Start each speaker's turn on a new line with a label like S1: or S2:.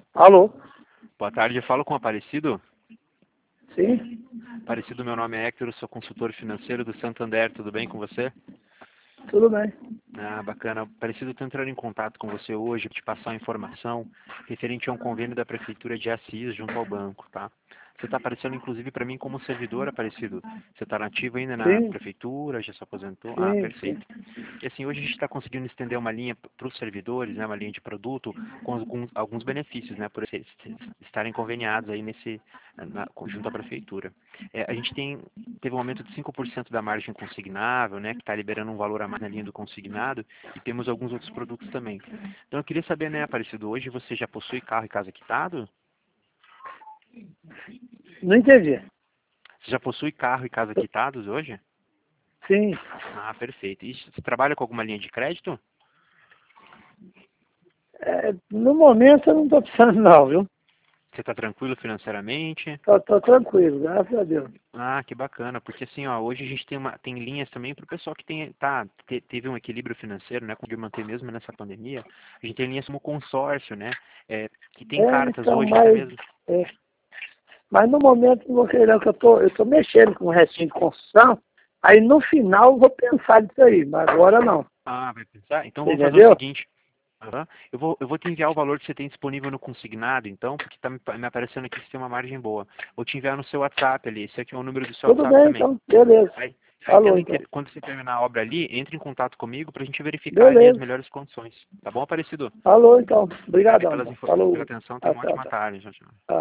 S1: Alô?
S2: Boa tarde, eu falo com o Aparecido.
S1: Sim?
S2: Aparecido, meu nome é Hector, eu sou consultor financeiro do Santander, tudo bem com você?
S1: Tudo bem.
S2: Ah, bacana. Aparecido, estou entrando em contato com você hoje para te passar uma informação referente a um convênio da Prefeitura de Assis junto ao banco, tá? Você está aparecendo, inclusive, para mim como servidor, Aparecido. Você está nativo ainda na
S1: Sim,
S2: Prefeitura, já se aposentou? Ah,
S1: sim, sim.
S2: perfeito. E assim, hoje a gente está conseguindo estender uma linha para os servidores, né, uma linha de produto com alguns benefícios, né, por estarem conveniados aí junto à prefeitura. A gente teve um aumento de 5% da margem consignável, né, que está liberando um valor a mais na linha do consignado, e temos alguns outros produtos também. Então eu queria saber, né, Aparecido, hoje você já possui carro e casa quitado?
S1: Não entendi.
S2: Você já possui carro e casa quitados hoje?
S1: Sim.
S2: Ah, perfeito. E você trabalha com alguma linha de crédito?
S1: No momento eu não estou precisando não, viu?
S2: Você está tranquilo financeiramente?
S1: Tô tranquilo, graças a Deus.
S2: Ah, que bacana, porque assim, ó, hoje a gente tem linhas também para o pessoal que teve um equilíbrio financeiro, né, conseguiu manter mesmo nessa pandemia. A gente tem linhas como consórcio, né, que tem cartas
S1: Então,
S2: hoje até mesmo.
S1: é, mas no momento não vou querer não, que eu tô mexendo com o restinho de construção, aí no final eu vou pensar nisso aí, mas agora não.
S2: Ah, vai pensar? Então
S1: Você
S2: vamos fazer o
S1: entendeu?
S2: seguinte. Aham. Eu vou te enviar o valor que você tem disponível no consignado, então, porque está me aparecendo aqui que você tem uma margem boa. Vou te enviar no seu WhatsApp ali. Esse aqui é o número do seu
S1: Tudo
S2: WhatsApp
S1: bem,
S2: também.
S1: então, beleza.
S2: Aí
S1: Falou então.
S2: quando você terminar a obra ali, entre em contato comigo para a gente verificar ali as
S1: Beleza.
S2: melhores condições. Tá bom, Aparecido?
S1: Falou então.
S2: Obrigado aí
S1: Obrigadão então.
S2: pela
S1: Falou.
S2: atenção. Tenha uma
S1: Tchau,
S2: ótima
S1: tchau.
S2: tarde. Tchau, tchau.
S1: Tchau.